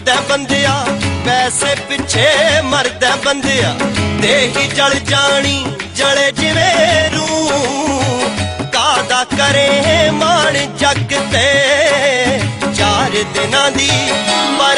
मरदा बंदिया पैसे पिछे मरदा बंदिया ते ही जल जानी जले जिवे रूह कादा करे मान जग ते 4 दिनां दी